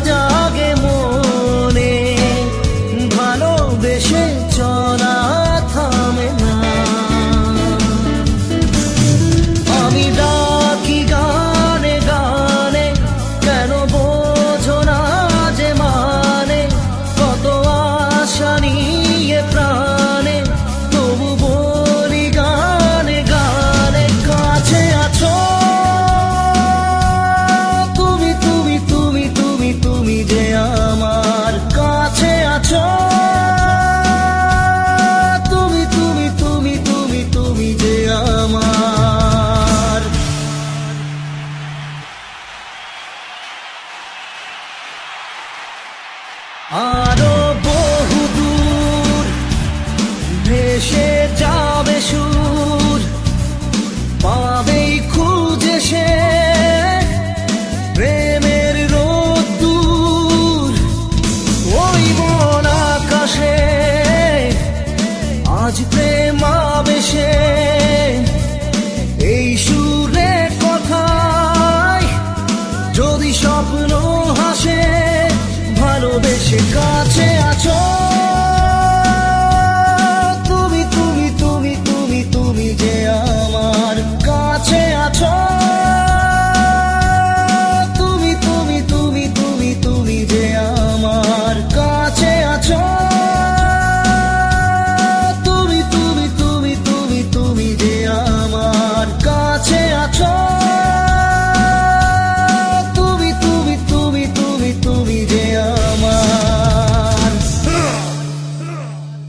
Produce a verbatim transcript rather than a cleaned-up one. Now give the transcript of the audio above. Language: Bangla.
জাগে মনে, ভালোবেসে চলা থামে না। আমি ডাকি গানে গানে, কেন বোঝো না যে মানে, কত আশা নিয়ে প্রাণে, তবু বলি গানে গানে। কাছে আছো তুমি, তুমি তুমি তুমি তুমি যে আমার কাছে আছো, তুমি তুমি তুমি তুমি তুমি যে আমার। আ